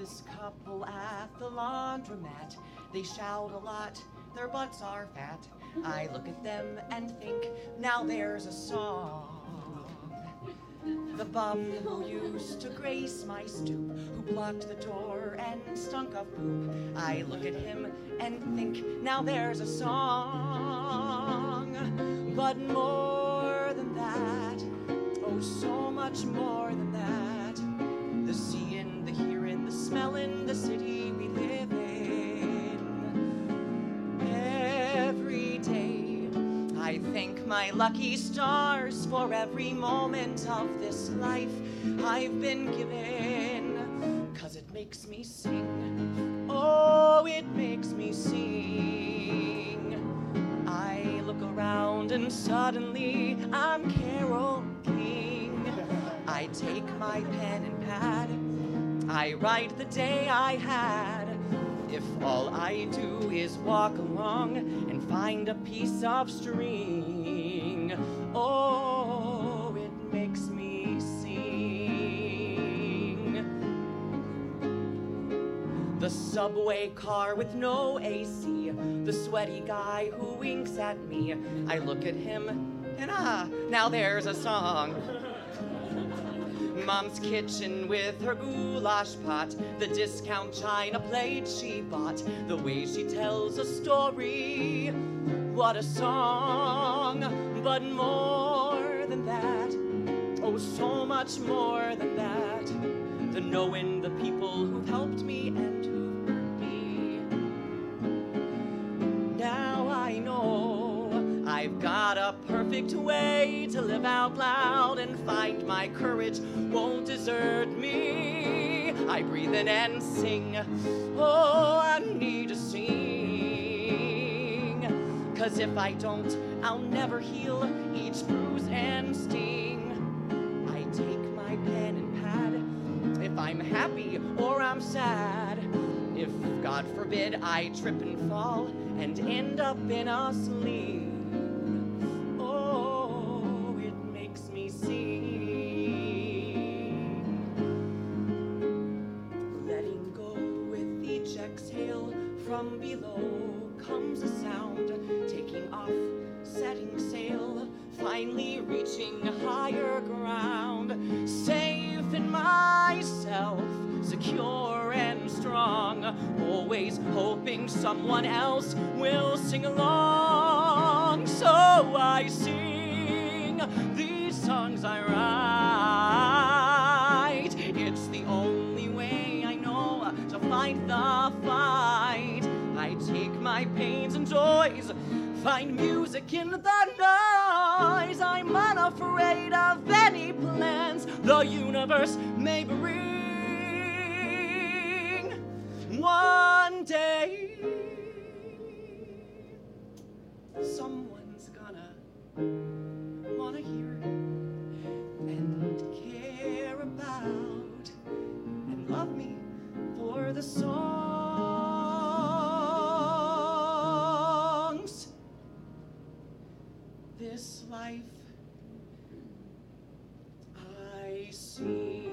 this couple at the laundromat. They shout a lot, their butts are fat. I look at them and think, now there's a song. The bum who used to grace my stoop, who blocked the door and stunk of poop. I look at him and think, now there's a song. But more than that, oh, so much more than that, the seeing, the hearing, the smelling, the city we live in. Every day I thank my lucky stars for every moment of this life I've been given, 'cause it makes me sing, oh, it makes me sing. I look around and suddenly I'm Carole King. I take my pen and pad, I write the day I had. If all I do is walk along and find a piece of string, oh, it makes me sing. The subway car with no AC, the sweaty guy who winks at me. I look at him and now there's a song. Mom's kitchen with her goulash pot, the discount china plate she bought, the way she tells a story, what a song. But more than that, oh, so much more than that, the knowing the people who've helped me and who've hurt me. Now I know I've got a perfect way to live out loud and find my courage won't desert me. I breathe in and sing, oh, I need to sing. 'Cause if I don't, I'll never heal each bruise and sting. I take my pen and pad, if I'm happy or I'm sad. If, God forbid, I trip and fall and end up in a sling, exhale from below comes a sound, taking off, setting sail, finally reaching higher ground, safe in myself, secure and strong, always hoping someone else will sing along. So I sing these songs I write. It's the only way I know to fight the fight. I take my pains and joys, find music in the noise. I'm unafraid of any plans the universe may bring. One day, someone's gonna wanna hear and care about and love me for the songs. This life I see.